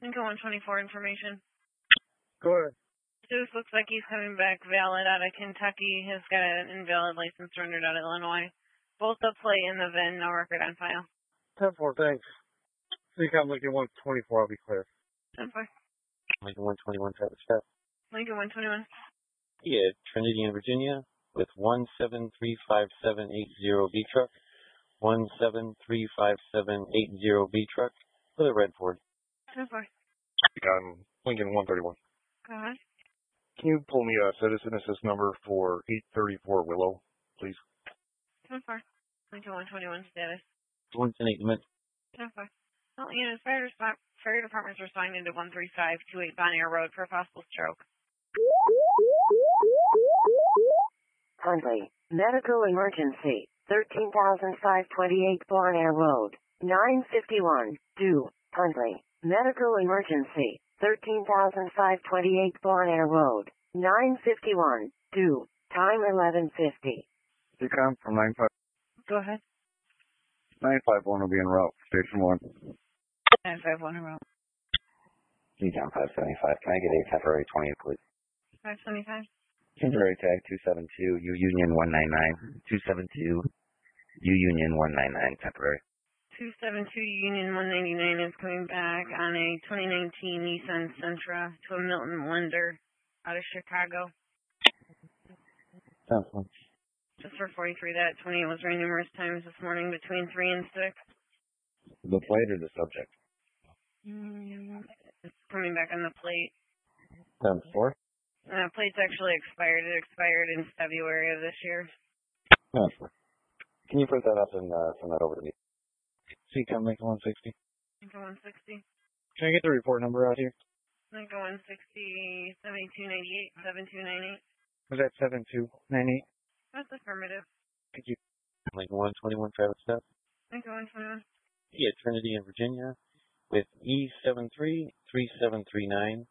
Lincoln 124 information. Go ahead. This looks like he's coming back valid out of Kentucky. He's got an invalid license surrendered out of Illinois. Both the plate and the VIN, no record on file. 10-4, thanks. Seacom Lincoln 124, I'll be clear. 10-4. Lincoln 121, Travis Scott. Lincoln 121. Yeah, Trinity in Virginia with 1735780B truck. 1735780B truck with a red Ford. 10-4. Lincoln 131. Go ahead. Can you pull me a citizen assist number for 834 Willow, please? 10-4. Lincoln 121 status. 110 10-4. Well, units, fire department's responding to 13528 Bonnier Road for a possible stroke. Hundley, medical emergency, 13,528 Bonnier Road, 951, due, Hundley, medical emergency, 13,528 Bonnier Road, 951, due, time 11:50. Seacom from 95. Go ahead. 951 will be en route, station 1. 951 en route. Seacom 575, can I get a temporary 20th, please? 575. Temporary tag 272, U Union 199, 272, U Union 199, temporary. 272 Union 199 is coming back on a 2019 Nissan Sentra to a Milton lender out of Chicago. Sounds fine. Just for 43, that 28 was ran numerous times this morning between 3 and 6. The plate or the subject? It's coming back on the plate. 10-4. Plate's actually expired. It expired in February of this year. 10-4. Can you print that up and send that over to me? Seacom Lincoln 160. Lincoln 160. Can I get the report number out here? Lincoln 160, 7298, 7298. Was that 7298? That's affirmative. Thank you. Lincoln 121, Travis Scott. Lincoln 121. Yeah, Trinity in Virginia with E733739.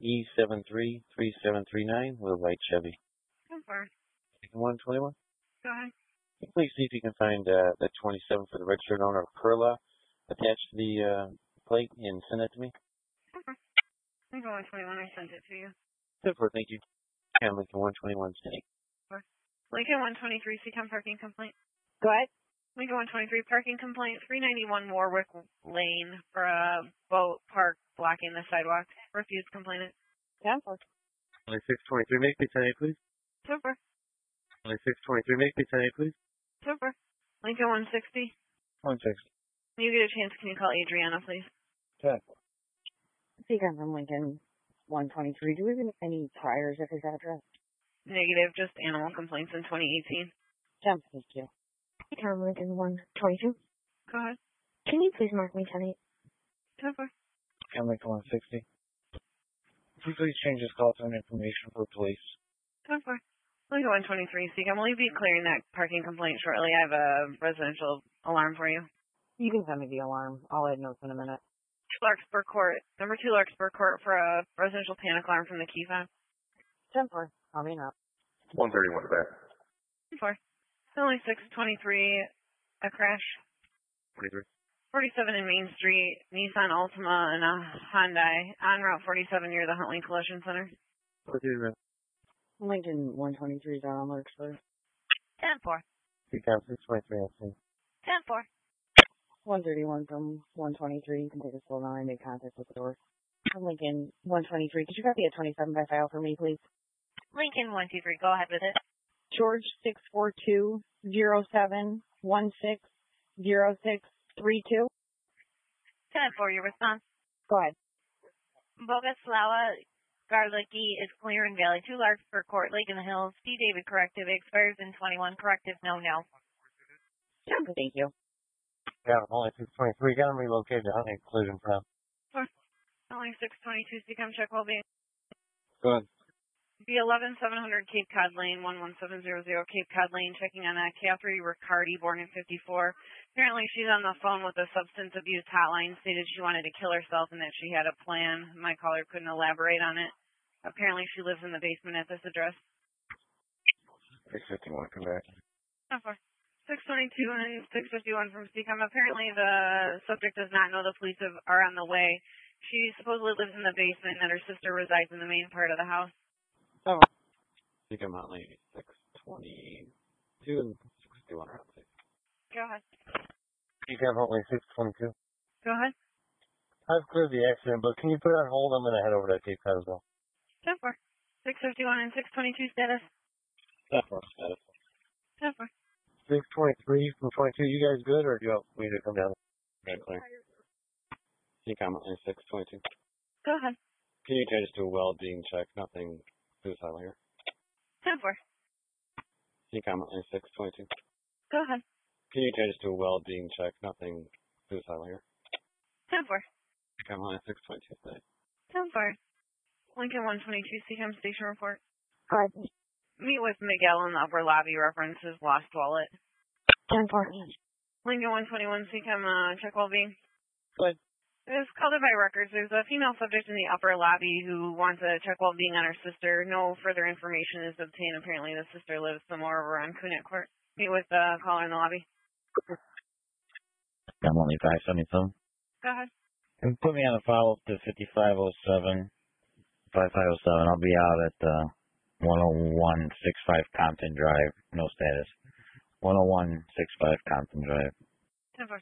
E733739 with a white Chevy. 10-4. Lincoln 121. Go ahead. Please see if you can find the 27 for the registered owner of Perla attached to the plate and send that to me. Okay. Lincoln 121, I sent it to you. Super, thank you. And Lincoln 121 City. Lincoln 123, Seacom parking complaint. Go ahead. Lincoln 123, parking complaint, 391 Warwick Lane for a boat parked blocking the sidewalk. Refused complainant. 10-4. Only 623, make me 10-8, please. Super. Only 623, make me 10-8, please. Super. Lincoln 160. 160. When you get a chance, can you call Adriana, please? 10. Seacom from Lincoln 123. Do we have any priors at his address? Negative, just animal complaints in 2018. 10, thank you. Seacom Lincoln 122. Go ahead. Can you please mark me 10-8? Super. Seacom Lincoln 160. Could you please change this call to an information for police? Super. Lincoln 123, Seacom. Will you be clearing that parking complaint shortly? I have a residential alarm for you. You can send me the alarm. I'll add notes in a minute. Larkspur Court. Number 2 Larkspur Court for a residential panic alarm from the key fob. 10-4. I'll be up. 131 back. 4. Only 623, a crash. 43. 47 in Main Street, Nissan Altima and a Hyundai on Route 47 near the Huntley Collision Center. 43. Lincoln 123 is out on Larkspur. 10-4. Seacom 623, I see. 10-4. 131 from 123. You can take a slow down and make contact with the door. From Lincoln 123. Could you copy a 27 by file for me, please? Lincoln 123, go ahead with it. George 642-07-16-0632. 10-4, your response. Go ahead. Boguslawa Garlicki is clear in Valley 2 Larkspur Court, Lake in the Hills. C. David corrective expires in 21. Corrective, no. Thank you. Yeah, only 623. Got them relocated to Huntley Collision from. Only 622, Seacom check will be. Go ahead. The 11700 Cape Cod Lane, 11700 Cape Cod Lane, checking on that Catherine Riccardi, born in 54. Apparently she's on the phone with a substance abuse hotline, stated she wanted to kill herself and that she had a plan. My caller couldn't elaborate on it. Apparently she lives in the basement at this address. 651, come back. 622 and 651 from Seacom. Apparently the subject does not know the police are on the way. She supposedly lives in the basement and that her sister resides in the main part of the house. Oh. Seacom Hotline 622 and 621 around 6. Go ahead. Seacom Hotline 622. Go ahead. I've cleared the accident, but can you put it on hold? I'm going to head over to Cape Cod as well. 10-4. 651 and 622 status. 10-4 status. 10-4. 623 from 22. You guys good, or do you want me to come down? Very clear. Seacom Hotline 622. Go ahead. Can you change to a well-being check? Nothing suicidal here. 10-4. Seacom Hotline 622. Go ahead. Can you change to a well-being check? Nothing suicidal here. 10-4. Seacom Hotline 622. Stay. 10-4. Lincoln 122, Seacom station report. Alright. Meet with Miguel in the upper lobby, reference his lost wallet. 10-4. Lincoln 121, Seacom check well-being. Go ahead. It's called it by records. There's a female subject in the upper lobby who wants to check well-being on her sister. No further information is obtained. Apparently the sister lives somewhere over on Cunit Court. Meet with the caller in the lobby. I'm only 577. Go ahead. And put me on a follow-up to 5507. 5507. I'll be out at 10165 Compton Drive. No status. 10165 Compton Drive. 10-4.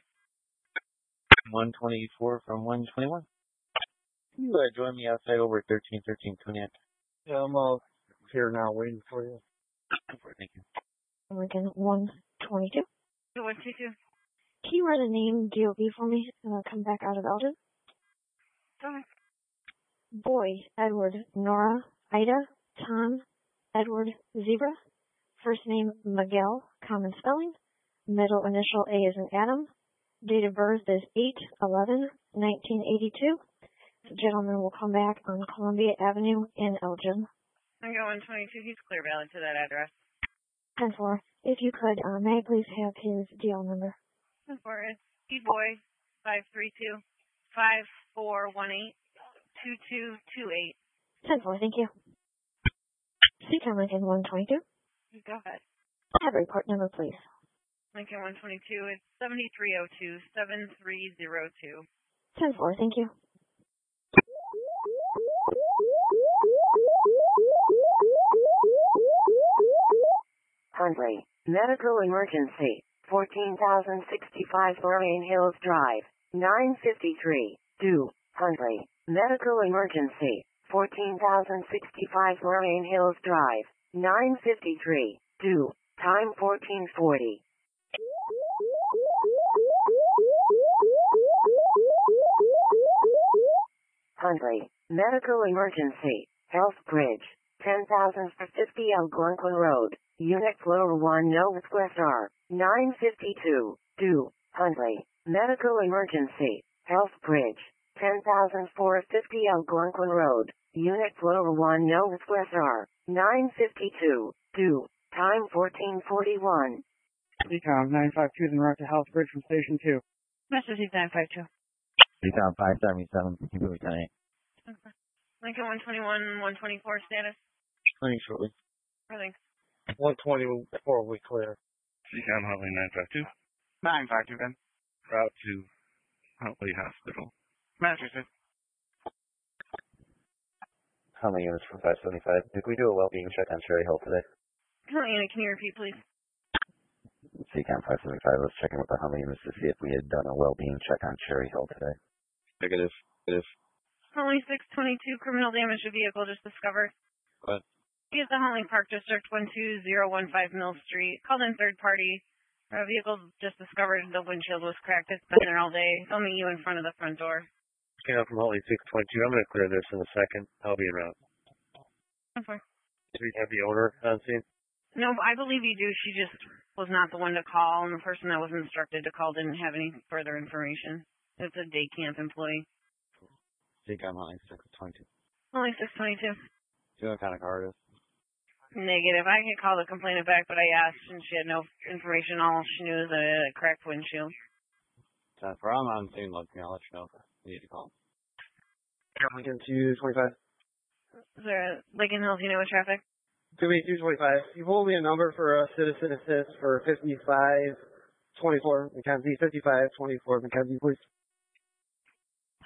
124 from 121. Can you join me outside over at 1313 Cunit? Yeah, I'm here now waiting for you. Thank you. Lincoln 122. 122. Can you write a name DOB for me and I'll come back out of Elgin? Go ahead. Boy, Edward, Nora, Ida, Tom, Edward, Zebra. First name Miguel, common spelling. Middle initial A is an Adam. Date of birth is 8/11/1982. The gentleman will come back on Columbia Avenue in Elgin. Lincoln 122, he's clear valid to that address. 10-4. If you could, may I please have his DL number? 10-4 is P-Boy 532-5418-2228. 10-4, thank you. Seacom Lincoln 122. Go ahead. Have a report number, please. Lincoln 122 is 7302-7302. 10-4, thank you. Hundley, medical emergency, 14,065 Lorraine Hills Drive, 953, due, Hundley, medical emergency, 14,065 Lorraine Hills Drive, 953, due, time 1440. Hundley, medical emergency, Health Bridge, 10,050 Algonquin Road, Unit Floor 1 Northwest R, 952, due, Hundley, medical emergency, Health Bridge, 10,450 Algonquin Road, Unit Floor 1 Northwest R, 952, due, time 1441. Seacom 952 en route to Health Bridge from Station 2. Message 952. Seacom 577. Keep it tonight. Okay. Lincoln 121, 124 status. Running shortly. Thanks. 124 we clear. Seacom Huntley 952. 952 then. Route to Huntley Hospital. Massachusetts. How many units from 575? Did we do a well-being check on Cherry Hill today? Hello, Anna, can you repeat, please? Seacom 575. Let's check in with the Humvee units to see if we had done a well-being check on Cherry Hill today. Negative. Negative. Huntley 622, criminal damage to vehicle just discovered. Go ahead. He is the Huntley Park District, 12015 Mill Street. Called in third party. Vehicle just discovered the windshield was cracked. It's been there all day. They'll meet you in front of the front door. Scan out from Holly 622. I'm going to clear this in a second. I'll be en route. Okay. Do we have the owner on scene? No, I believe you do. She just was not the one to call, and the person that was instructed to call didn't have any further information. It's a day camp employee. Seacom Huntley 622. Only 622. Do you know what kind of car it is? Negative. I could call the complainant back, but I asked, and she had no information. All she knew is that it had a cracked windshield. For I'm on scene looking, I'll let you know if you need to call. Lincoln 225. Is there Lincoln Hills, you know, with traffic? 225. You hold me a number for a citizen assist for 5524 Mackenzie. 5524 Mackenzie, please.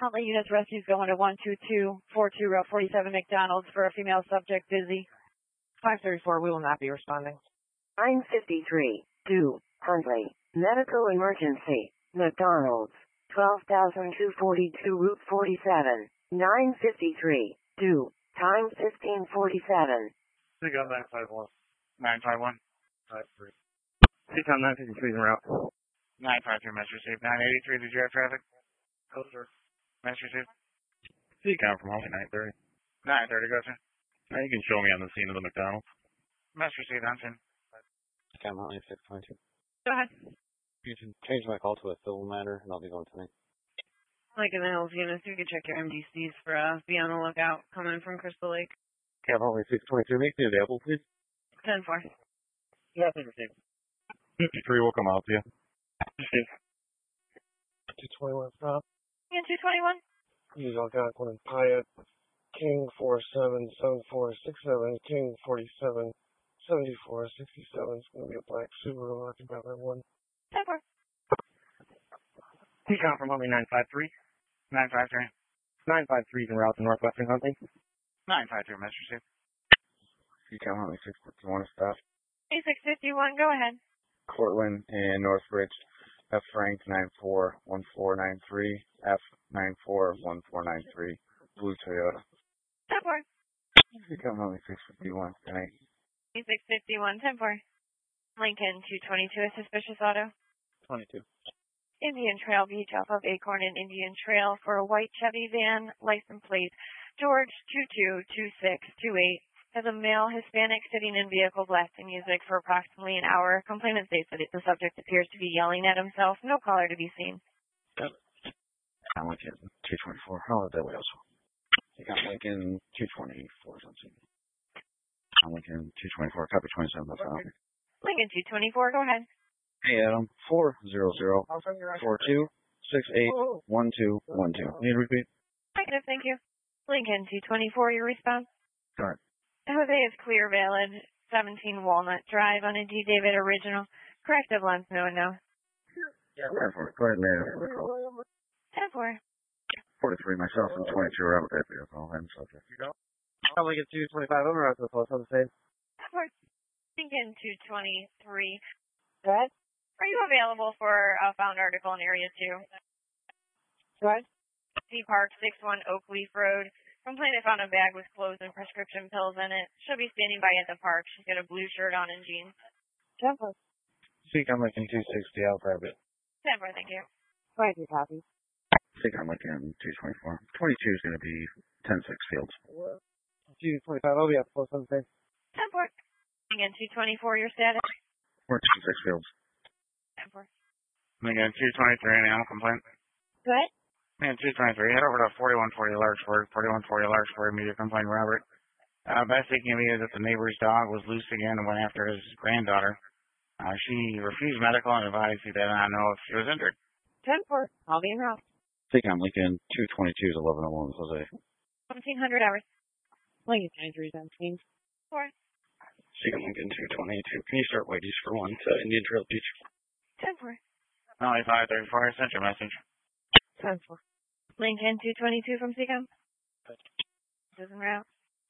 Huntley Units Rescue's going to 12242 Route 47 McDonald's for a female subject, busy. 534, we will not be responding. 953, 2, Huntley. Medical emergency. McDonald's. 12,242 Route 47. 953, 2, time 1547. Seacom 951. 951. 53. Seacom 953 en route. 953, message received. 983, did you have traffic? Oh, sir. Message received. Seacom from Holly 930. 930, go, sir. Now you can show me on the scene of the McDonald's. Message received, on scene. Seacom Huntley 622. Go ahead. You can change my call to a civil matter, and I'll be going tonight. Like in the Hills Units, you can check your MDCs for be on the lookout coming from Crystal Lake. Seacom Huntley 622, make me available, please. 10-4. Yeah, received. 53 will come out to you. Received. 221 stop. And 221. Use Algonquin Hyatt. King 477467. King 477467. It's going to be a black Subaru occupied by 1. 10-4. Seacom from Huntley 953. 953. 953 en route to Northwestern Huntley. 953, message received. Seacom Huntley 651 stop. A651, go ahead. Cortland and Northbridge. F Frank 941493. F 941493. Blue Toyota. 10-4. Seacom Huntley 651 tonight. A651, 10-4. Lincoln 222, a suspicious auto. 22. Indian Trail Beach off of Acorn and Indian Trail for a white Chevy van, license plate George 222628. Has a male Hispanic sitting in vehicle blasting music for approximately an hour. Complainant states that the subject appears to be yelling at himself. No caller to be seen. I'm Lincoln 224. How is that way also? I'm Lincoln 224 something. I'm Lincoln 224. Copy 27. That's out. Lincoln 224, go ahead. Hey Adam, 400-4268-1212. Need to repeat? Negative, thank you. Lincoln 224, your response? Correct. Jose is clear, valid. 17 Walnut Drive on a D. David original. Corrective lens, no and no. Yeah, go ahead, man. 10-4. 43 myself and 22 are out with that vehicle. I'm subject. I'll make it 225 over after the post on the same. 10-4. Lincoln 223. Good. Are you available for a found article in Area 2? Good. C Park 61 Oakleaf Road. Complainant found a bag with clothes and prescription pills in it. She'll be standing by at the park. She's got a blue shirt on and jeans. 10-4. Seacom Lincoln 260, I'll grab it. 10-4, thank you. 22 copies. Seacom Lincoln 224. 22 is going to be 10-6 Fields. 225, I'll be at the post on the same. 10-4. Again, 224, your status? Or 10-6 Fields. 10-4. Again, 223, any animal complaint? Good. Man, 223, head over to 4140 Larkspur, 4140 Larkspur, immediate complaint, Robert. Best they can be is that the neighbor's dog was loose again and went after his granddaughter. She refused medical and advised he did not know if she was injured. 10-4. I'll be in route. Seacom Lincoln 222 is 1101 Jose. 1700 hours. Lincoln 93 is on scene. 4. Seacom Lincoln 222. Can you start Whitey's for 1 to Indian Trail Beach? 10-4. Only 534, I sent your message. 10-4. Lincoln 222 from Seacom. This is en route.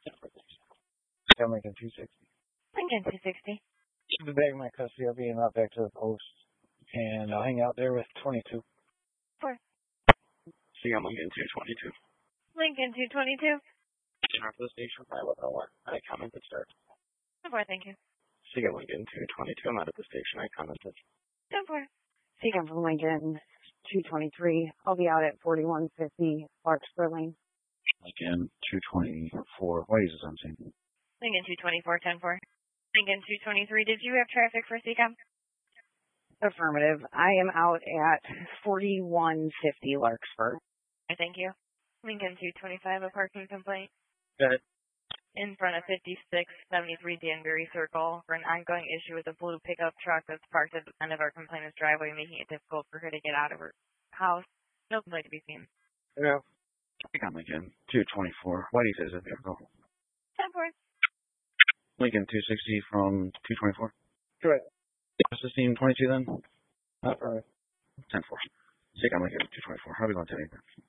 Seacom Lincoln 260. Lincoln 260. Should be back in my custody. I'll be in out back to the post. And I'll hang out there with 22. 4. Seacom Lincoln 222. Lincoln 222. Turn for the station by 1101. I commented start. 4, thank you. Seacom Lincoln 222. I'm out at the station. I commented. 4. Seacom from Lincoln 223. I'll be out at 4150 Larkspur Lane. Lincoln 224. Why is this on scene? Lincoln 224, 10-4. Lincoln 223, did you have traffic for Seacom? Affirmative. I am out at 4150 Larkspur. Thank you. Lincoln 225, a parking complaint. Got it. In front of 5673 Danbury Circle for an ongoing issue with a blue pickup truck that's parked at the end of our complainant's driveway, making it difficult for her to get out of her house. No complaint to be seen. Yeah. Seacom Lincoln 224. Why do you say is that vehicle? 10-4. Lincoln 260 from 224. Correct. What's the scene 22 then? Not right. 10-4. Seacom Lincoln 224. How are we going today?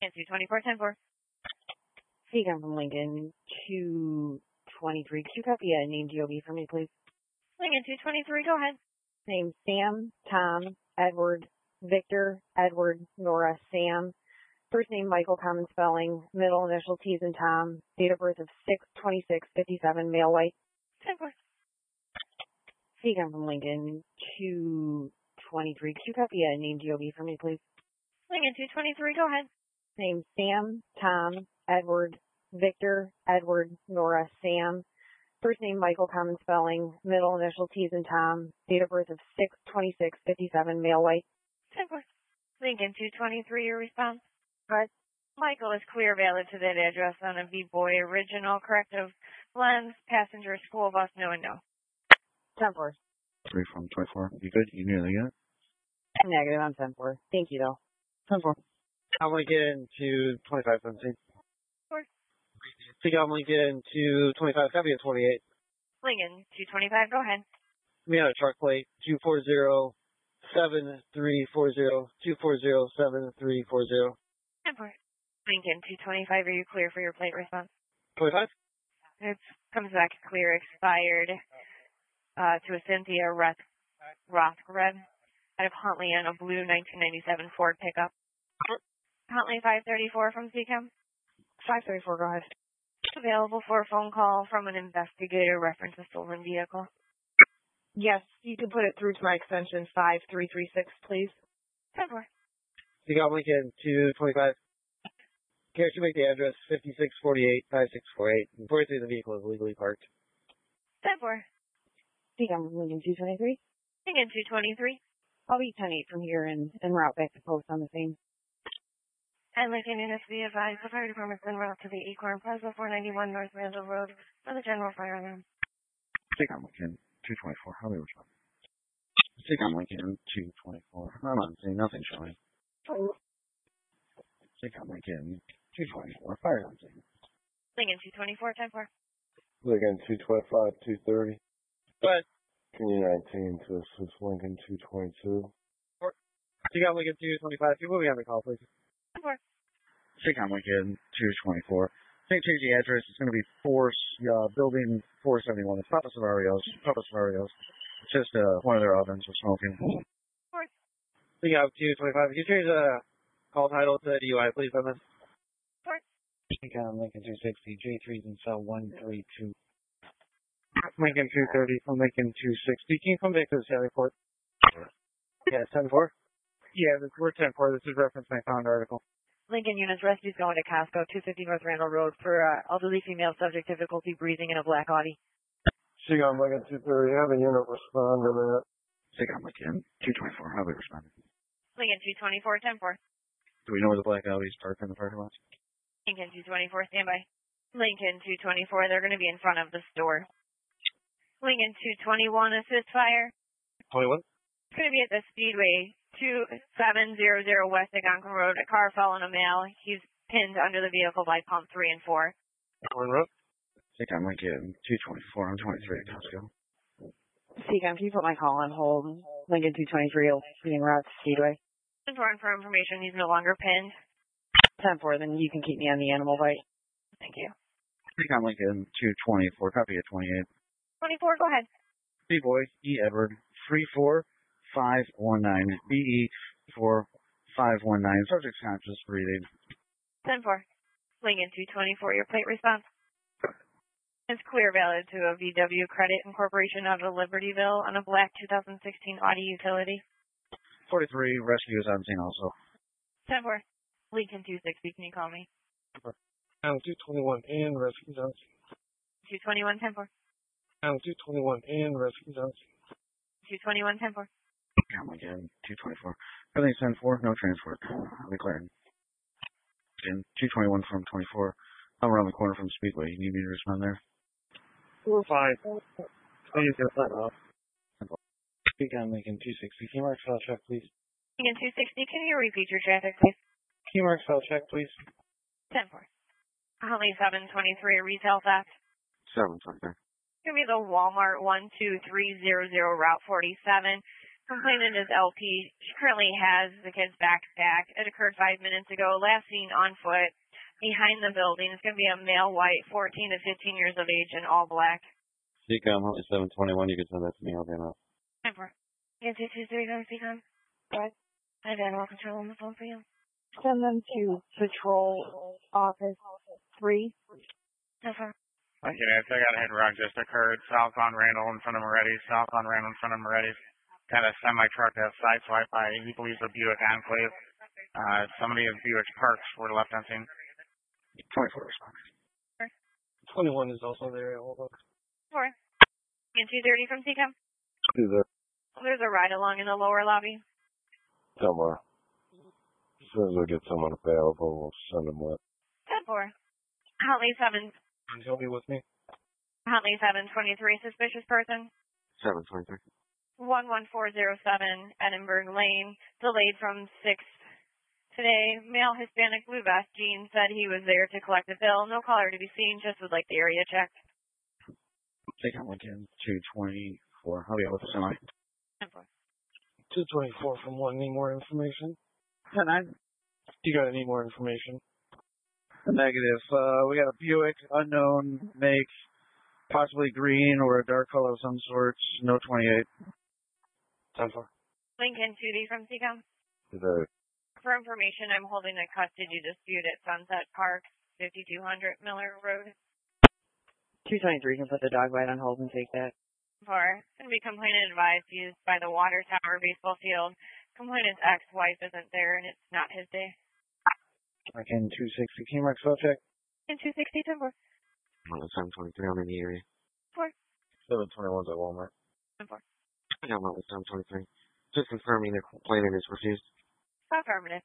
And 224, 10-4. Seacom from Lincoln 223. Could you copy a name DOB for me, please? Lincoln 223, go ahead. Name Sam, Tom, Edward, Victor, Edward, Nora, Sam. First name Michael, common spelling. Middle initial T's and Tom. Date of birth of 6/26/57. Male, white. 10-4. Seacom from Lincoln 223. Could you copy a name DOB for me, please? Lincoln 223, go ahead. Name Sam, Tom, Edward, Victor, Edward, Nora, Sam. First name Michael, common spelling. Middle initial T's and Tom. Date of birth of 6/26/57. Male, white. 10-4. Lincoln 223, your response? Right. Michael is clear valid to that address on a V-Boy original corrective lens, passenger school bus, no and no. 10-4. 3 from 24. You good? You nearly got it? Negative, I'm 10-4. Thank you, though. 10-4. I'm Lincoln 225-17. 4. Seacom Lincoln 225, copy of 28. Lincoln 225, go ahead. We had a truck plate 240-7340, 240-7340. 10-4. Lincoln 225, are you clear for your plate response? 25? It comes back clear, expired to a Cynthia Rothgred out of Huntley on a blue 1997 Ford pickup. Huntley 534 from Seacom. 534, go ahead. Available for a phone call from an investigator reference a stolen vehicle. Yes, you can put it through to my extension 5336, please. 10-4. Seacom Lincoln 225. Care to make the address 5648-5648. And 43 the vehicle is legally parked. 10-4. Seacom Lincoln 223. Lincoln 223. I'll be 10-8 from here and route back to post on the same. And Lincoln units be advised, the fire department's en route to the Acorn Plaza 491 North Randall Road for the general fire alarm. Seacom Lincoln 224. How do we respond? Seacom Lincoln 224. I'm not seeing nothing showing. Seacom Lincoln 224. Fire alarm. Lincoln 224, 10-4. Lincoln 225, 230. But Community 19 to assist Lincoln 222. Seacom Lincoln 225. Can you move me on the call, please? 10-4. Seacom Lincoln 224. Change the address. It's going to be building 471. It's Papa Savario's. It's just one of their ovens with smoking. Seacom 225. Can you change the call title to DUI, please, on this? Seacom Lincoln 260. J3's in cell 132. Lincoln 230 from Lincoln 260. Can you come back to the Sally Port? Yeah, 10-4. Yeah, we're 10-4. This is reference my found article. Lincoln units rescues going to Costco, 250 North Randall Road for elderly female subject difficulty breathing in a black Audi. Seacom Lincoln 230. Have a unit respond to that. Seacom Lincoln 224. How do we respond? Lincoln 224, 10-4. Do we know where the black Audi's parked in the parking lot? Lincoln 224, standby. Lincoln 224, they're going to be in front of the store. Lincoln 221, assist fire. 21? It's going to be at the Speedway, 2700 West Algonquin Road. A car fell on a male. He's pinned under the vehicle by pump 3 and 4. Corn Road? Seacom Lincoln 224. I'm 23 at Costco. Seacom, can you put my call on hold? Lincoln 223 will be en route to Speedway. Important for information, he's no longer pinned. 10-4, then you can keep me on the animal bite. Thank you. Seacom Lincoln 224. Copy of 28. 24, go ahead. B-Boy, E. Edward, 34519, BE 4519, subject conscious breathing. 10-4. Lincoln 224, your plate response. It's clear valid to a VW Credit Incorporation out of Libertyville on a black 2016 Audi utility. 43, rescue is on scene also. 10-4. Lincoln 260, can you call me? 221 and rescue on 221, 10-4. 221 and rescue on 221, 10-4. Come again, 224. Everything's 10-4, no transport. Declared. Again, 221 from 24. I'm around the corner from Speedway. You need me to respond there? We're fine. Please get that off. Seacom Lincoln 260. Can you mark spell check, please? Lincoln 260, can you repeat your traffic, please? Can you mark spell check, please? 10-4. Huntley 723, retail theft. 7 something. It's going to be the Walmart 12300 Route 47. Complainant is LP. She currently has the kid's backpack. It occurred 5 minutes ago. Last seen on foot behind the building. It's going to be a male, white, 14 to 15 years of age, and all black. CCOM, Huntley 721, you can send that to me. I'll get out. Yeah, 223, go CCOM. Go ahead. I have animal control on the phone for you. Send them to Patrol Office 3. No problem. Okay, I got a hit and run just occurred south on Randall in front of Moretti's, south on Randall in front of Moretti's. Got a semi-truck that sideswiped by, he believes, a Buick Enclave. Somebody in Buick's Parks were left unseen. 24 responders. 21 is also there. Hold on. 4. And 230 from CCOM. Do that There's a ride along in the lower lobby. somewhere. As soon as I get someone available, we'll send them up. 10-4. Huntley 7. He'll be with me. Huntley 723, suspicious person. 723. 11407 Edinburgh Lane, delayed from 6 today. Male Hispanic blue vest jeans said he was there to collect a bill. No caller to be seen, just would like the area checked. Take out Lincoln 224. I'll be out with the semi. 224 from one. Need more information? 10-9. You got any more information? Negative. We got a Buick, unknown make, possibly green or a dark color of some sort. No 28. 10-4. Lincoln 2D from CCOM. Is that For information, I'm holding a custody dispute at Sunset Park, 5200 Miller Road. 223 can put the dog bite on hold and take that. 4. Going to be complainant advised used by the Water Tower baseball field. Complainant's ex-wife isn't there, and it's not his day. Lincoln 260, K-Mark spell check. And 260 timber. Huntley 723, I'm in the area. 4. 721's at Walmart. 4. I got Huntley 723. Just confirming the complainant is refused. Affirmative.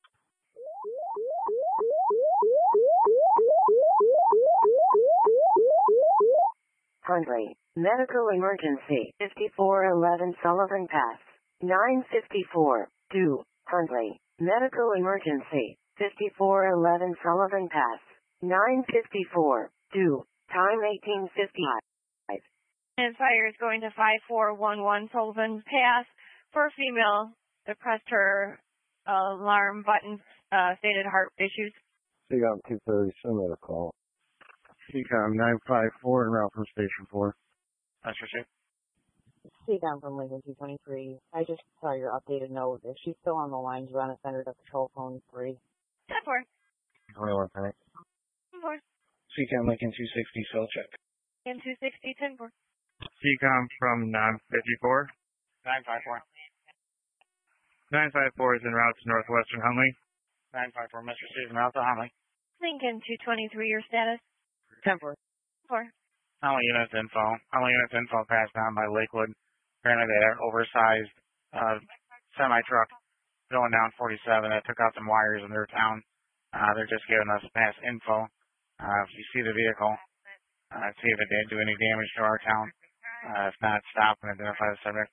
Huntley, medical emergency, 5411 Sullivan Pass, 954, 2, Huntley, medical emergency, 5411 Sullivan Pass, 954, 2, time 1855. And fire is going to 5411 Sullivan Pass for a female that pressed her alarm button, stated heart issues. CCOM 230, send that a call. CCOM 954 en route from Station 4. That's your ship. CCOM from Lincoln 223. I just saw your updated note. If she's still on the line, you want to send her to Patrol Phone 3. 10-4. 21 panic. 4. CCOM Lincoln 260 cell check. And 260 10-4. CCOM from 954. 954. 954 is en route to Northwestern Huntley. 954, Mr. Stephen, route to Huntley. Lincoln 223, your status? 10-4. 4. Huntley units info passed down by Lakewood. Apparently they had an oversized semi-truck going down 47 that took out some wires in their town. They're just giving us past info. If you see the vehicle, see if it did do any damage to our town. If not, stop and identify the subject.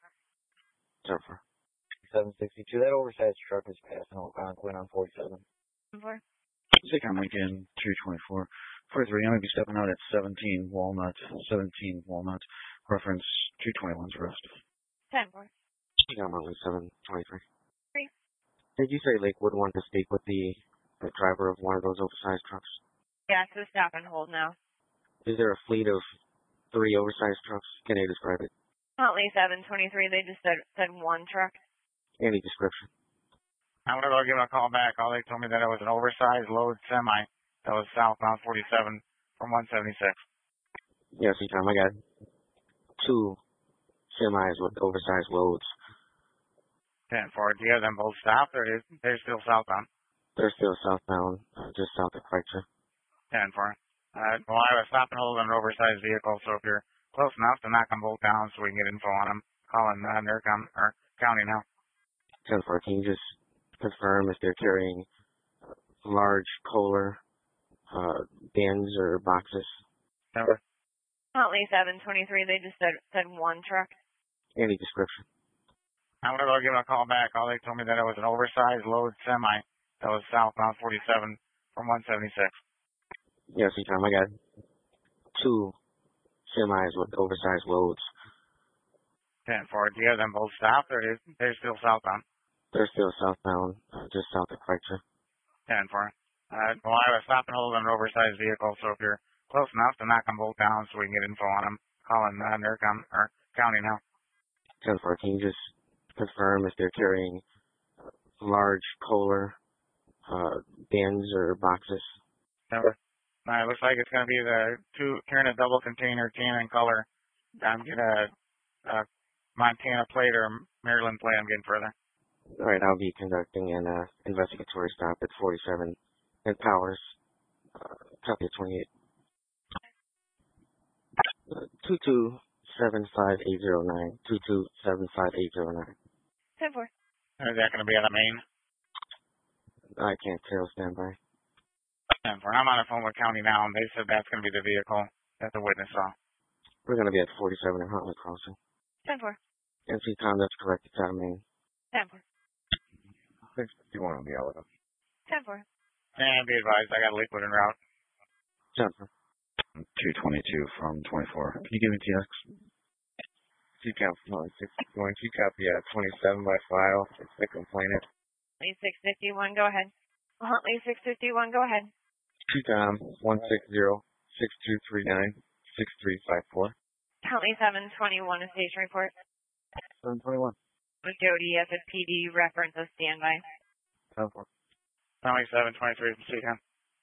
762. That oversized truck is passing Algonquin on 47. 4. CCOM Lincoln 224. 43, I'm going to be stepping out at 17 Walnut, reference 221's arrest. 10-4. CCOM Huntley 723. 3. Did you say Lakewood wanted to speak with the driver of one of those oversized trucks? Yeah, so stop and hold now. Is there a fleet of 3 oversized trucks? Can you describe it? Huntley 723, they just said one truck. Any description? I'm going to go give them a call back. All they told me that it was an oversized load semi that was southbound 47 from 176. Yes, CCOM, I got 2 semis with oversized loads. 10-4. Do you have them both stopped, or they're still southbound? They're still southbound, just south of Kreitzer. 10-4. Well, I have a stop and hold on an oversized vehicle, so if you're close enough to knock them both down so we can get info on them, call in their county now. 10-4, can you just confirm if they're carrying large Kohler bins or boxes? Never. Huntley 723, they just said one truck. Any description? I'm going to go give them a call back. All they told me that it was an oversized load semi that was southbound 47 from 176. Yes, CCOM, I got 2 semis with oversized loads. 10-4. Do you have them both stopped, or they're still southbound? They're still southbound, just south of Fletcher. 10-4. Well, I was stop and hold on an oversized vehicle, so if you're close enough to knock them both down so we can get info on them, calling NERCOM or county now. 10-4, can you just confirm if they're carrying large Kohler bins or boxes? Never. It looks like it's going to be the two carrying a double container, tan and color. I'm getting a Montana plate or Maryland plate. I'm getting further. All right, I'll be conducting an investigatory stop at 47 and Powers. Copy of 28. 2275809. 2275809. 10-4. Is that going to be on the main? I can't tell. Stand by. 10-4. I'm on the phone with county now, and they said that's going to be the vehicle that the witness saw. We're going to be at 47 and Huntley Crossing. 10-4. NC Tom, that's correct. It's out of main. 10-4. 651 on the elevator. 10-4. And be advised, I got liquid en route. 10-4. 222 from 24. Can you give me TX? CCAP 661. CCAP, yeah, 27 by file. It's the complainant. Huntley 651, go ahead. Huntley 651, go ahead. CCAP 160-6239-6354. Huntley 721, a station report. 721. With Jody, FSPD, reference of standby. 10-4. County 723 from CCAM.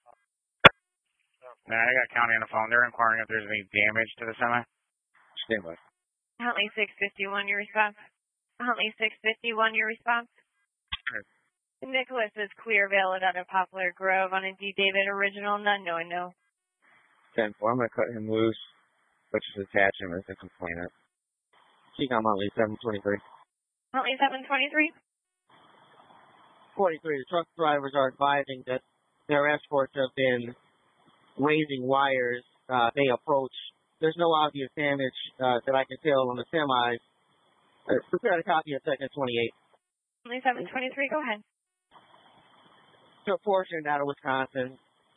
Now, I got county on the phone. They're inquiring if there's any damage to the semi. Stand by. Huntley 651, your response. Huntley 651, your response. Sure. Nicholas is clear, valid out of Poplar Grove on a D. David original, none knowing no. 10-4. I'm going to cut him loose, but just attach him as a complainant. CCAM Huntley 723. Huntley 723. 43. The truck drivers are advising that their escorts have been raising wires. They approach. There's no obvious damage that I can tell on the semis. Prepare a copy of Section 28. Huntley 723, go ahead. To a portion out of Wisconsin,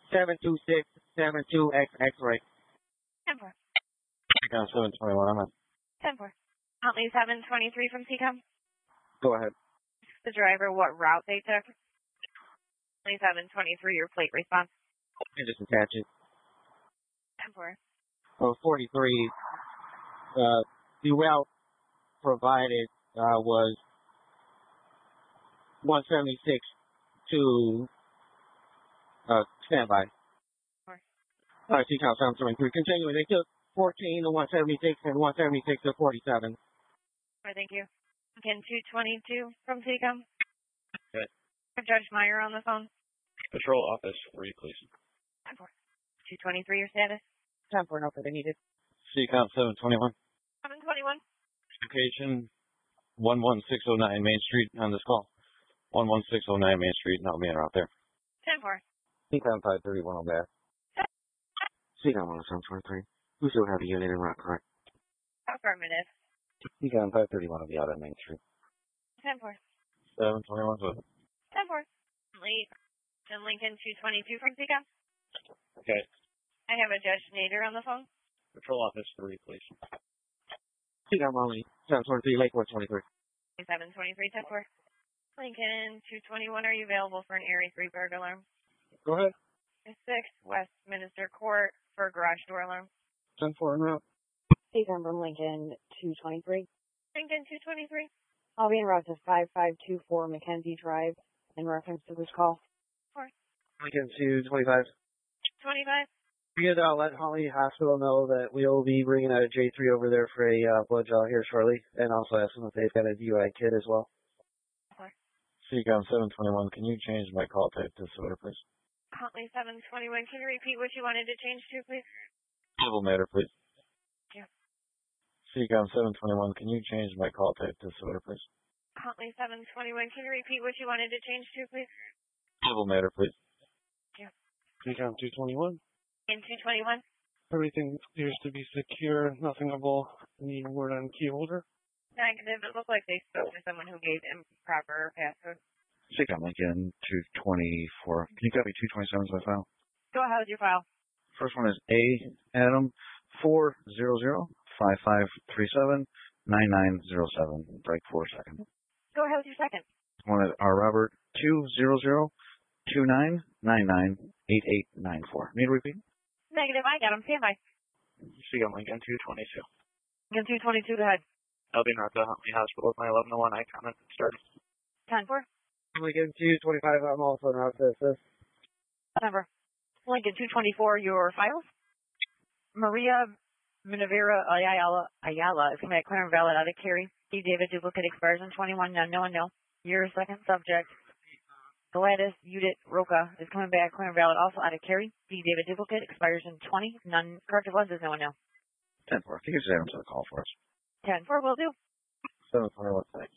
72672 X-ray. 10-4. CCAM 721. I'm on. 10-4. Huntley 723 from CCAM. Go ahead. The driver, what route they took. Huntley 723, your plate response. And just attach it. 10-4. Oh, 43. The route provided was 176 to standby. All right, CCAM 723. Continuing, they took 14 to 176 and 176 to 47. right, thank you. Again, 222 from CCAM. Good. Judge Meyer on the phone. Patrol office 3, please. 10-4. 223, your status. 10-4, no further needed. CCAM 721. 721. Location 11609 Main Street on this call. 11609 Main Street, not me out there. 10-4. CCAM 531 on that. CCAM 723. We still have a unit en route, correct? Affirmative. CCAM 531 will be out at Main Street. 10-4. 721 with it. 10-4. Lincoln 222 from CCAM. Okay. I have a Judge Nader on the phone. Patrol office 3, please. CCAM only 723, Lakewood 23. 723, 10-4. Lincoln 221, are you available for an Area 3 burglar alarm? Go ahead. 6, Westminster Court for garage door alarm. 10-4 en route. CCAM from Lincoln 223. Lincoln 223. I'll be en route to 5524 Mackenzie Drive in reference to this call. 4. Lincoln 225. 25. You could let Holly Hospital know that we'll be bringing a J3 over there for a blood draw here shortly, and also ask them if they've got a DUI kit as well. 4. CCAM 721, can you change my call type to soda, please? Huntley 721, can you repeat what you wanted to change to, please? Civil matter, please. Yeah. CCAM 721, can you change my call type to soda, please? Huntley 721, can you repeat what you wanted to change to, please? Civil matter, please. Yeah. CCAM 221. In 221. Everything appears to be secure, nothingable. Any word on key holder? Negative. It looked like they spoke to someone who gave improper passcode. CCAM Lincoln 224. Can you copy 227s by file? Go ahead with your file. First one is A Adam 4005537 9907, break 4 seconds. Go ahead with your second. One is R. Robert 20029998894. Need to repeat? Negative, I got him. Stand by. Seagull Lincoln 222. Lincoln 222, go ahead. I'll be north of Huntley Hospital with my 1101 I comment started. 10-4. Lincoln 225, I'm also in route to assist. Number. Lincoln 224, your files. Maria Minavera Ayala is coming at Clarence Valley out of Cary. D. David duplicate expires on 21, none, no one, no. Your second subject. Gladys Judith Roca is coming back Clarence Valley also out of Cary. D. David duplicate expires in 20, none. Corrected lenses, no one, no. 10-4. Can you say them to the call for us? 10-4 will do. 7-4, what's that?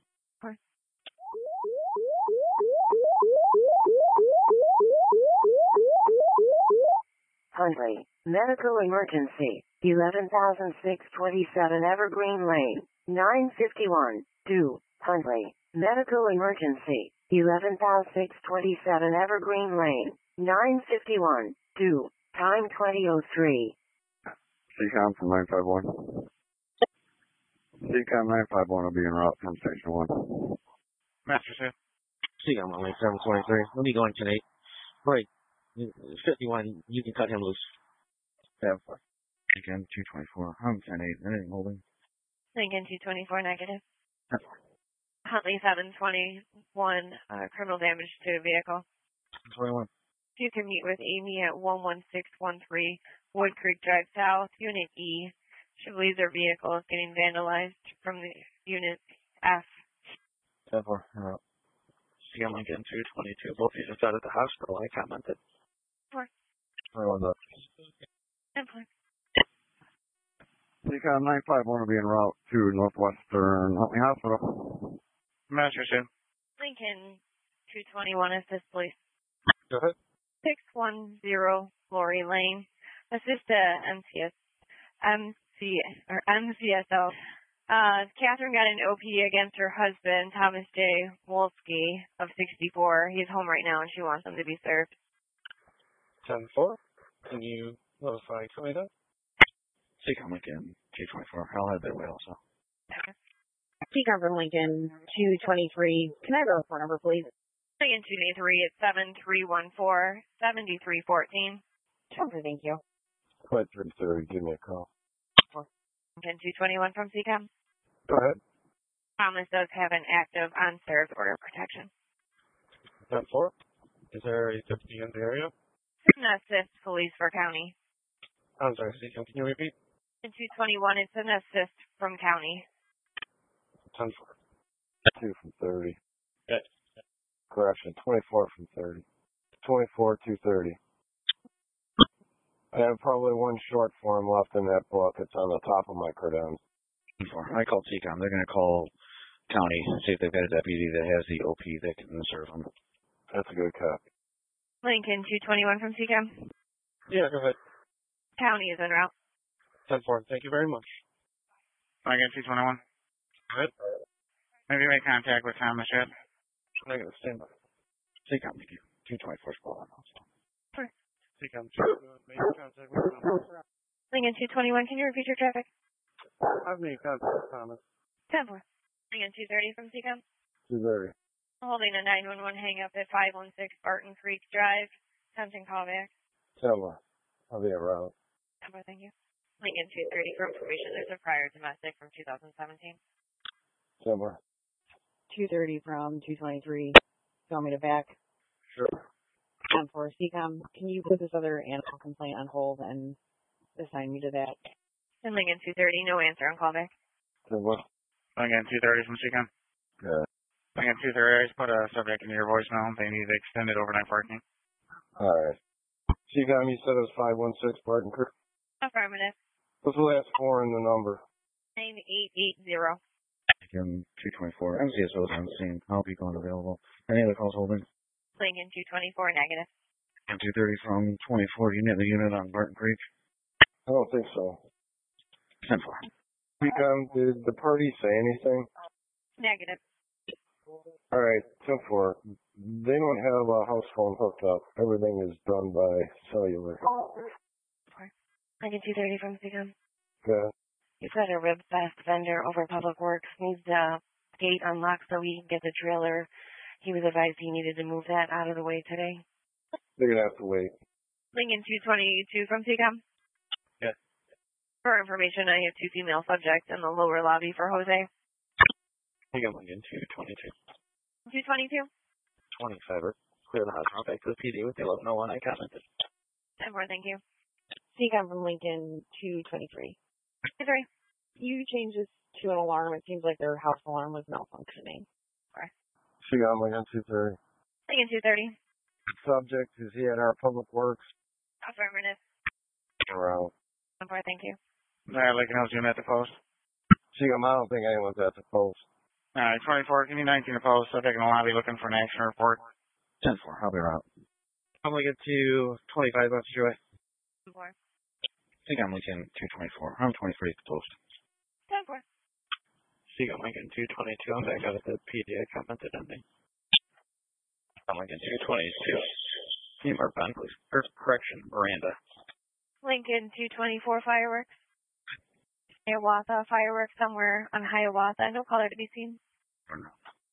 Huntley, medical emergency, 11,627 Evergreen Lane, 951, 2, Huntley, medical emergency, 11,627 Evergreen Lane, 951, 2, time 20:03. CCOM from 951. CCOM 951 will be en route from Station 1. Master 2. Seagull Link 723. Let me go in today. Break 51. You can cut him loose. 7-4. Again, 224. I'm 10-8. Anything holding? Lincoln 224, negative. Huntley 721, criminal damage to vehicle. 21. You can meet with Amy at 11613 Wood Creek Drive South, Unit E. She believes her vehicle is getting vandalized from the Unit F. 7-4. En route. Seagull Lincoln 222. Both of you just out at the hospital. I commented. 4. 21 up. 10-4. CCOM 951 will be en route to Northwestern Huntley Hospital. Master 2. Lincoln 221, assist police. Go ahead. 610 Lori Lane. Assist MCSO. Catherine got an OP against her husband, Thomas J. Wolski of 64. He's home right now and she wants him to be served. 10-4. Can you notify Toledo? CCOM Lincoln 224. I'll head that way also. CCOM from Lincoln 223. Can I have a report number, please? Lincoln 223 at 7314-7314. Okay, thank you. Quite 330. Give me a call. Lincoln 221 from CCOM. Go ahead. Thomas does have an active on-served order of protection. 10-4. Is there a deputy in the area? Assist police for county. I'm sorry, CCOM, can you repeat? In 221, it's an assist from county. 10-4. 2 from 30. Okay. Correction, 24 from 30. 24, 230. I have probably one short form left in that book. It's on the top of my credentials. I called CCOM. They're going to call county and see if they've got a deputy that has the OP that can serve them. That's a good copy. Lincoln 221 from CCOM. Yeah, go ahead. County is en route. 10-4. Thank you very much. Lincoln 221. Go ahead. Maybe make contact with Thomas yet. Negative. Stand by. CCOM 224 is calling also. CCOM 2, make contact with Thomas. Lincoln 221, can you repeat your traffic? I've made contact with Thomas. 10-4. Lincoln 230 from CCOM. 230. Holding a 911 hang up at 516 Barton Creek Drive. Attempting callback. Tell I'll be around. Thank you. Lincoln 230 for information. There's a prior domestic from 2017. Somewhere. 230 from 223. You want me to back? Sure. 10-4. CCOM, can you put this other animal complaint on hold and assign me to that? And Lincoln 230, no answer on callback. Somewhere. Lincoln 230 from CCOM. Good. Lincoln 230, I just put a subject into your voicemail. They need extended overnight parking. All right. CCOM, you said it was 516 Barton Creek. Affirmative. What's the last 4 in the number? 9880. Again, 224. MCSO is on the scene. I'll be going available. Any other calls holding? Lincoln 224, negative. And 230 from 24. You need the unit on Barton Creek? I don't think so. 10-4. CCOM, did the party say anything? Negative. All right, 10-4. They don't have a house phone hooked up. Everything is done by cellular. Lincoln 230 from CCOM. Good. He's got a rib fest vendor over Public Works. Needs the gate unlocked so he can get the trailer. He was advised he needed to move that out of the way today. They're gonna have to wait. Lincoln 222 from TCOM. Yes. For information, I have 2 female subjects in the lower lobby for Jose. I think I'm Lincoln 222. 222? 25er. Clear the house. Back to the PD with the 1101 I commented. 10-4, thank you. TCOM from Lincoln 223. 3. You changed this to an alarm. It seems like their house alarm was malfunctioning. She got Lincoln 230. Lincoln 230. Subject is he at our Public Works? Affirmative. Around. 10-4, thank you. Lincoln Hills Unit at the post. She got, I don't think anyone's at the post. Alright, 24, give me 19 to post. Subject in the lobby looking for an action report. 10-4, I'll be around. I'm Lincoln 225 message away. 10-4. I think I'm Lincoln 224. I'm 23 at the post. 10-4. Seagull Lincoln 222. I'm back out at the PD. I commented ending. I'm Lincoln 222. Need more bond, please. Correction, Miranda. Lincoln 224 fireworks. Hiawatha fireworks somewhere on Hiawatha. No caller to be seen. Or no.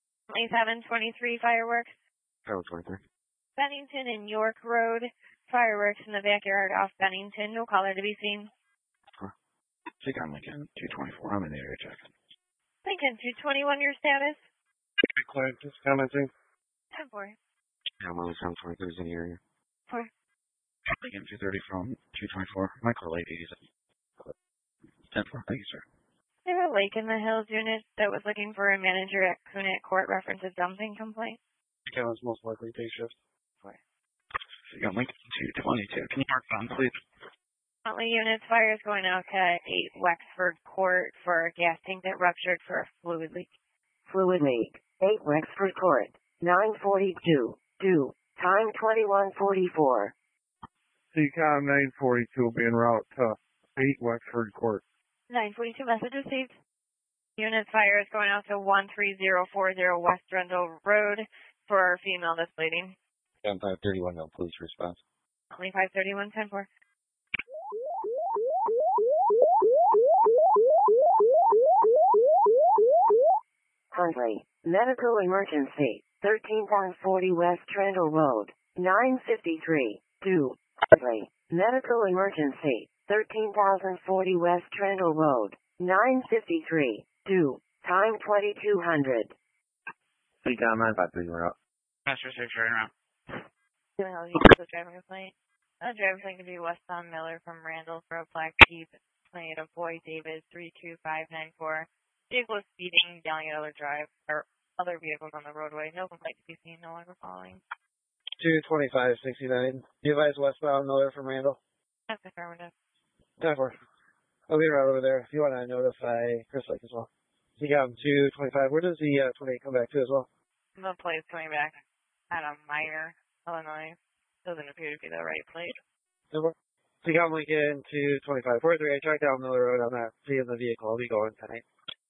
2723 fireworks. Tower 23. Bennington and York Road fireworks in the backyard off Bennington. No caller to be seen. I think I'm Lincoln 224. I'm in the area check. Lincoln 221, your status? Client just commenting. 10-4. Yeah, I'm only 723 is in the area. 4. Lincoln 230 from 224. Michael Lake 87. 10-4. Thank you, sir. There a Lake in the Hills unit that was looking for a manager at Cunit Court reference a dumping complaint? That was most likely day shift. You got Lincoln 222. Can you mark down, please? Huntley units, fire is going out to 8 Wexford Court for a gas tank that ruptured for a fluid leak. Fluid leak. 8 Wexford Court. 942. Due. Time 2144. TCOM 942 will be en route to 8 Wexford Court. 942 message received. Unit fire is going out to 13040 West Rendell Road for a female that's bleeding. 531, no police response. 2531, 10-4. Huntley. Medical emergency. 1340 West Trendle Road. 953. Due. Huntley. Medical emergency. 13,040 West Trendle Road. 953. Due. Time 2200. TCOM 953, we're out. Master 6, right around. Doing all the driving complaint. Driver complaint could be westbound Miller from Randall for a black Jeep. Complaint of boy David 32594. Vehicle is speeding, yelling at other vehicles on the roadway. No complaint to be seen. No longer following. 22569. Device westbound Miller from Randall. That's affirmative. 10-4. I'll be right over there if you want to notify Chris Lake as well. TCOM 225. Where does the 28 come back to as well? The plate's coming back out of Meyer, Illinois. Doesn't appear to be the right plate. 10-4. TCOM Lincoln 225. 43. I tracked down Miller Road. I'm not seeing the vehicle. I'll be going tonight.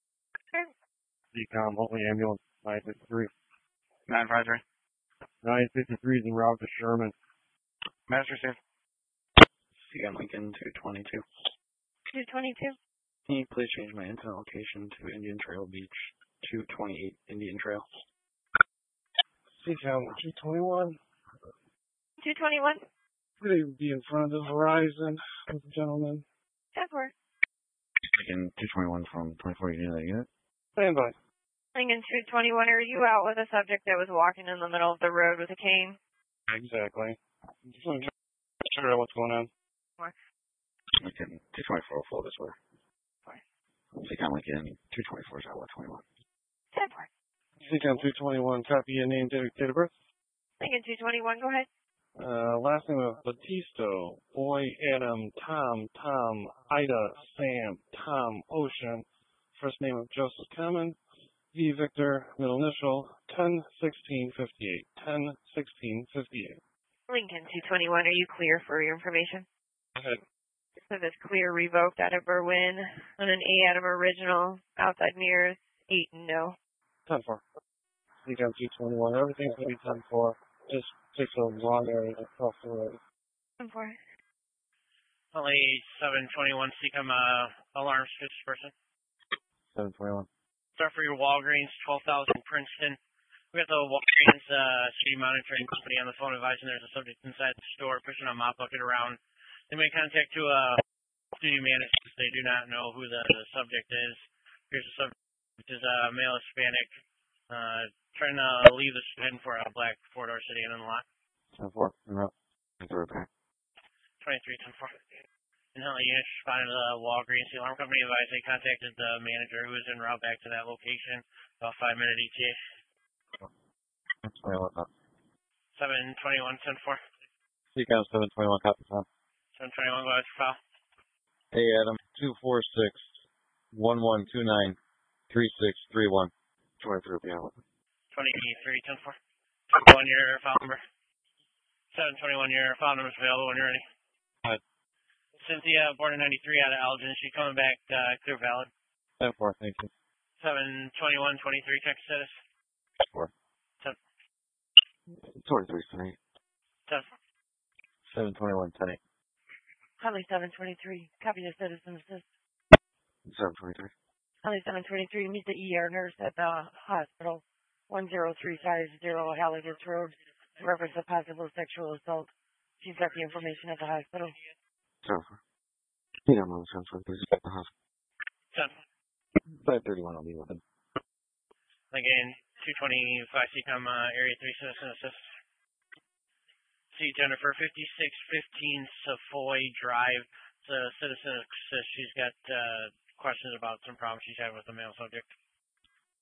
TCOM only ambulance 953. 953. 953 is en route to Sherman. Master 6. TCOM Lincoln 222. 222. Can you please change my incident location to Indian Trail Beach 228 Indian Trail? TCOM 221. 221. Could even be in front of the horizon, gentlemen. 10-4. Lincoln 221 from 24 unit that unit. Stand by. Lincoln 221, are you out with a subject that was walking in the middle of the road with a cane? Exactly. Just want to figure out what's going on. Lincoln 224 flow this way. TCOM Lincoln 224 is out 121. 10-4. TCOM 221, copy your name, date of birth. Lincoln 221, go ahead. Last name of Batisto, Boy, Adam, Tom, Ida, Sam, Tom, Ocean. First name of Joseph Common, V. Victor, middle initial, 10-16-58. 10-16-58. Lincoln 221, are you clear for your information? Go ahead. So this clear revoked out of Berwyn, on an A out of original, outside mirrors, 8 no. 10-4. TCOM 221, everything's going to be 10-4. Just takes a long area to cross the road. 10-4. Only 721 Seacom alarms 50 person. 721. Start for your Walgreens, 12,000 Princeton. We got the Walgreens city monitoring company on the phone advising there's a subject inside the store pushing a mop bucket around. They made contact to duty managers. They do not know who the subject is. Here's the subject, which is male Hispanic, trying to leave the heading for a black four-door sedan in the lot. 10-4. En route. 23, 23-10-4. And Huntley unit responded to the Walgreens. The alarm company advised they contacted the manager who was en route back to that location. About 5-minute ETA. 21 up. 721-10-4. Seacom 721, copy Tom. 721, go ahead for file. Hey Adam, 246-1129-3631. 23, yeah. 23-10-4. 21 your file number. 721 your file number is available when you're ready. Hi. Cynthia, born in 93 out of Elgin. She's coming back clear valid. 10-4, thank you. 721-23 text status. 4. 23, sorry. 721, 10-8. Huntley 723. Copy the citizen assist. 723. Huntley 723. Meet the ER nurse at the hospital. 10350 Halligus Road. Reference a possible sexual assault. She's got the information at the hospital. 7-4. Yeah, I'm on 7-4. This is at the hospital. 531, I'll be with him. Again, 225 Seacom Area 3 Citizen Assist. See Jennifer, 5615 Savoy Drive. The citizen assist. She's got questions about some problems she's having with the male subject.